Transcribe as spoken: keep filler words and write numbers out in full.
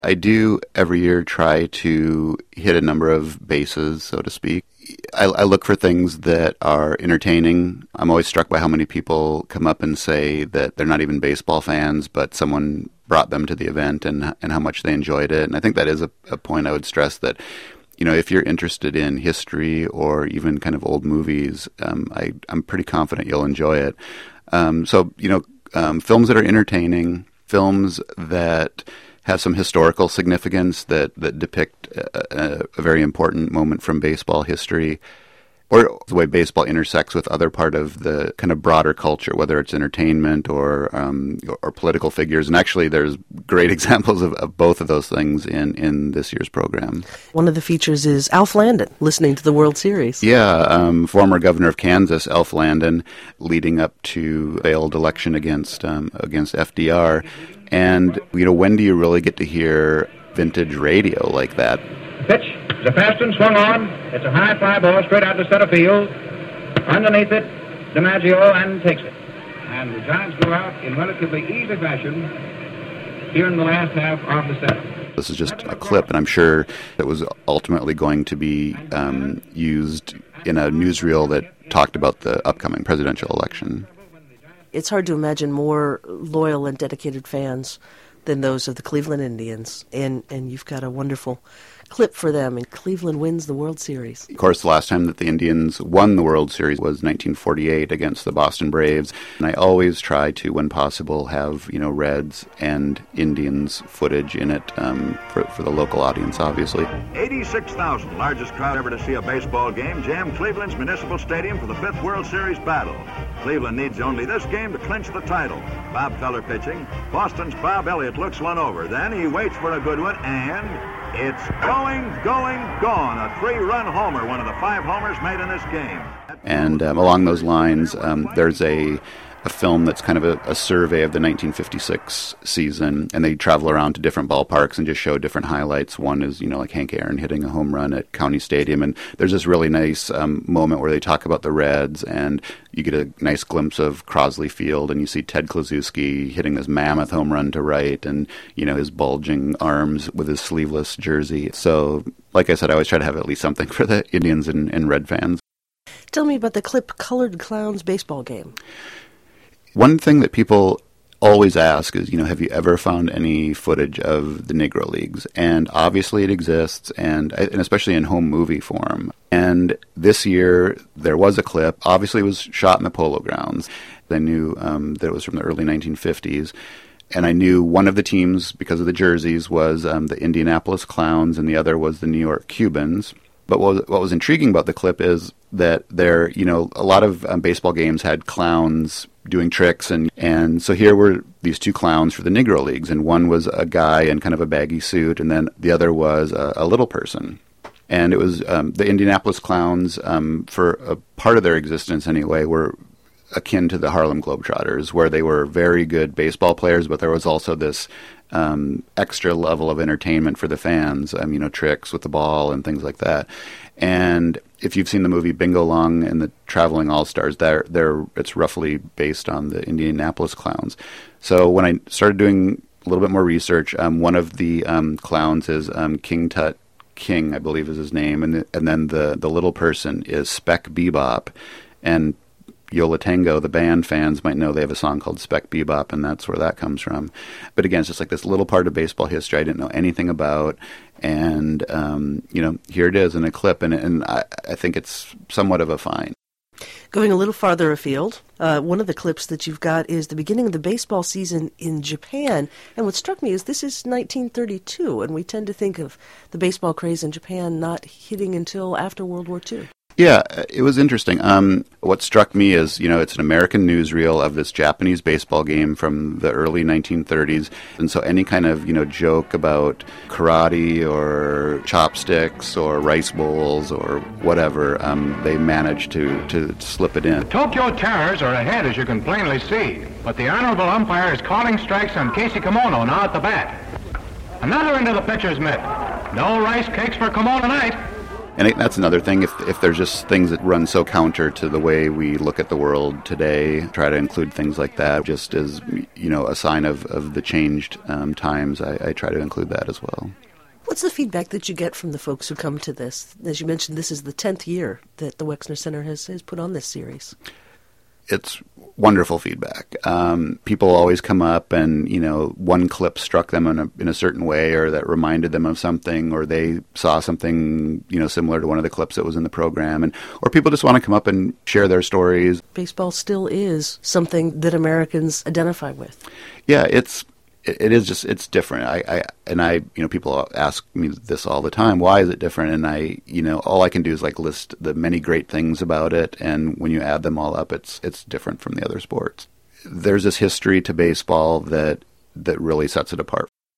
I do every year try to hit a number of bases, so to speak. I, I look for things that are entertaining. I'm always struck by how many people come up and say that they're not even baseball fans, but someone brought them to the event and and how much they enjoyed it. And I think that is a, a point I would stress that, you know, if you're interested in history or even kind of old movies, um, I, I'm pretty confident you'll enjoy it. Um, so, you know, um, films that are entertaining, films that have some historical significance that, that depict a, a very important moment from baseball history, or the way baseball intersects with other part of the kind of broader culture, whether it's entertainment or um, or, or political figures. And actually, there's great examples of, of both of those things in, in this year's program. One of the features is Alf Landon listening to the World Series. Yeah, um, former governor of Kansas, Alf Landon, leading up to the failed election against um, against F D R. And, you know, when do you really get to hear vintage radio like that? Pitch. The fast and swung on. It's a high fly ball straight out to center field. Underneath it, DiMaggio and takes it. And the Giants go out in relatively easy fashion here in the last half of the seventh. This is just a clip, and I'm sure it was ultimately going to be um, used in a newsreel that talked about the upcoming presidential election. It's hard to imagine more loyal and dedicated fans than those of the Cleveland Indians, and, and you've got a wonderful clip for them, and Cleveland wins the World Series. Of course, the last time that the Indians won the World Series was nineteen forty-eight against the Boston Braves, and I always try to, when possible, have, you know, Reds and Indians footage in it um, for, for the local audience, obviously. eighty-six thousand, largest crowd ever to see a baseball game, jam Cleveland's Municipal Stadium for the fifth World Series battle. Cleveland needs only this game to clinch the title. Bob Feller pitching. Boston's Bob Elliott looks one over. Then he waits for a good one, and it's going, going, gone. A three-run homer, one of the five homers made in this game. And um, along those lines, um, there's a, a film that's kind of a, a survey of the nineteen fifty-six season, and they travel around to different ballparks and just show different highlights. One is, you know, like Hank Aaron hitting a home run at County Stadium, and there's this really nice um, moment where they talk about the Reds, and you get a nice glimpse of Crosley Field, and you see Ted Kluszewski hitting this mammoth home run to right, and, you know, his bulging arms with his sleeveless jersey. So, like I said, I always try to have at least something for the Indians and, and Red fans. Tell me about the clip Colored Clowns baseball game. One thing that people always ask is, you know, have you ever found any footage of the Negro Leagues? And obviously it exists, and, and especially in home movie form. And this year there was a clip. Obviously it was shot in the Polo Grounds. I knew um, that it was from the early nineteen fifties. And I knew one of the teams, because of the jerseys, was um, the Indianapolis Clowns, and the other was the New York Cubans. But what was, what was intriguing about the clip is that there, you know, a lot of um, baseball games had clowns doing tricks, and, and so here were these two clowns for the Negro Leagues, and one was a guy in kind of a baggy suit, and then the other was a, a little person. And it was um, the Indianapolis Clowns, um, for a part of their existence anyway, were akin to the Harlem Globetrotters, where they were very good baseball players, but there was also this um, extra level of entertainment for the fans, um, you know, tricks with the ball and things like that. And if you've seen the movie Bingo Long and the Traveling All-Stars, they're, they're, it's roughly based on the Indianapolis Clowns. So when I started doing a little bit more research, um, one of the um, clowns is um, King Tut King, I believe is his name, and the, and then the, the little person is Spec Bebop. And Yo La Tengo, the band fans might know they have a song called Spec Bebop, and that's where that comes from. But again, it's just like this little part of baseball history I didn't know anything about, and, um, you know, here it is in a clip, and, and I, I think it's somewhat of a find. Going a little farther afield, uh, one of the clips that you've got is the beginning of the baseball season in Japan, and what struck me is this is nineteen thirty-two, and we tend to think of the baseball craze in Japan not hitting until after World War Two. Yeah, it was interesting. Um, what struck me is, you know, it's an American newsreel of this Japanese baseball game from the early nineteen thirties. And so any kind of, you know, joke about karate or chopsticks or rice bowls or whatever, um, they managed to, to slip it in. Tokyo Terrors are ahead, as you can plainly see. But the honorable umpire is calling strikes on Casey Kimono now at the bat. Another into the pitcher's mitt. No rice cakes for Kimono tonight. And it, that's another thing. If if there's just things that run so counter to the way we look at the world today, try to include things like that just as, you know, a sign of, of the changed um, times. I, I try to include that as well. What's the feedback that you get from the folks who come to this? As you mentioned, this is the tenth year that the Wexner Center has, has put on this series. It's wonderful feedback. Um, people always come up and, you know, one clip struck them in a, in a certain way, or that reminded them of something, or they saw something, you know, similar to one of the clips that was in the program. And or people just want to come up and share their stories. Baseball still is something that Americans identify with. Yeah, it's it, it is just it's different. I, I and I, you know, people ask me this all the time. Why is it different? And I, you know, all I can do is like list the many great things about it. And when you add them all up, it's it's different from the other sports. There's this history to baseball that that really sets it apart.